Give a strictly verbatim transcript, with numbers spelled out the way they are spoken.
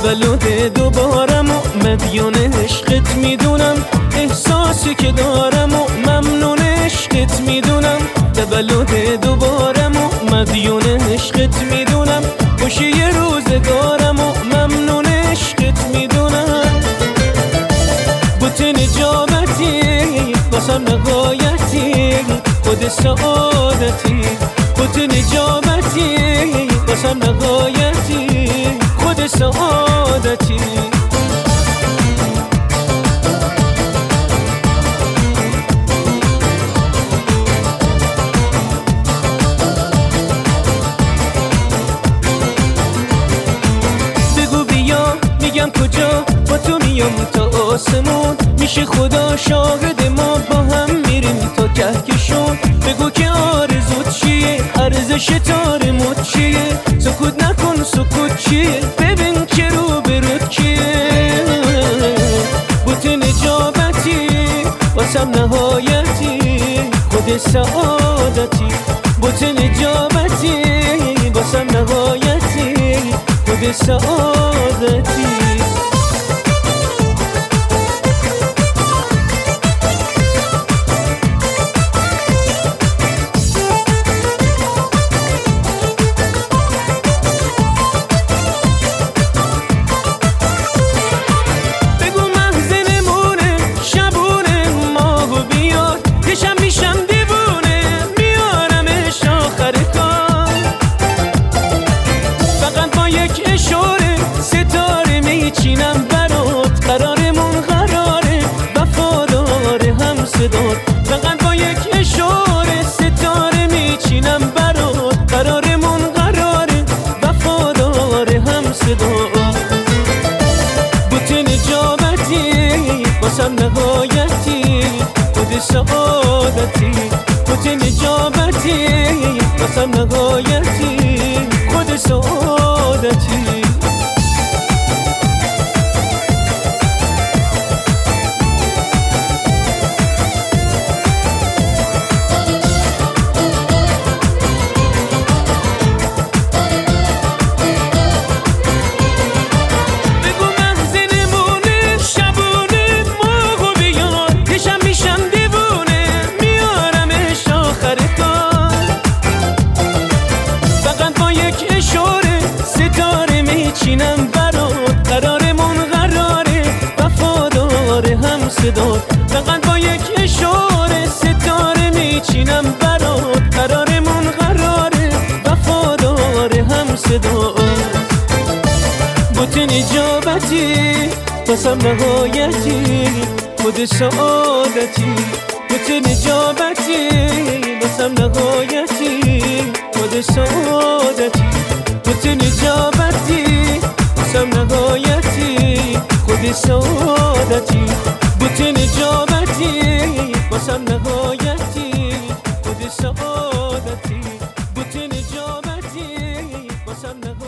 تولد دوبارم و مدیون عشقت میدونم، احساسی که دارم و ممنون عشقت میدونم. تولد دوبارم و مدیون عشقت میدونم، خوشی یه روزگارم و ممنون عشقت میدونم. بوت نجابتی واسم نهایتی، خود سعادتی. بوت نجابتی واسم نهایتی، خود سعادتی. بگو بیا میگم کجا، با تو میام تا آسمون، میشه خدا شاهد ما با هم میریم تا کهکشون. بگو که آرزوت چیه، ارزش تارموت چیه، سکوت نکن سکوت چیه، ببین که رو برود کیه. بوت نجابتی واسم نهایتی، خود سعادتی. بوت نجابتی واسم نهایتی، خود سعادتی. چینم برات قرارمون قراره، وفادار هم صدات. فقط با یک اشاره ستاره میچینم برات، قرارمون قراره، وفادار هم صدات. بوت نجابتی واسم نهایتی، خود سعادتی. بوت نجابتی واسم نهایتی، خود سعادتی. چینم برات قرارمون قراره، وفادار هم صدات. فقط با یک اشاره ستاره میچینم برات، قرارمون قراره، وفادار هم صدات. بوت نجابتی واسم نهایتی، خود سعادتی. بوت نجابتی واسم نهایتی، خود سعادتی. بوت نجابتی واسم نهایتی، خود سعادتی. بوت نجابتی واسم نهایتی، خود سعادتی. بوت نجابتی واسم نهایتی.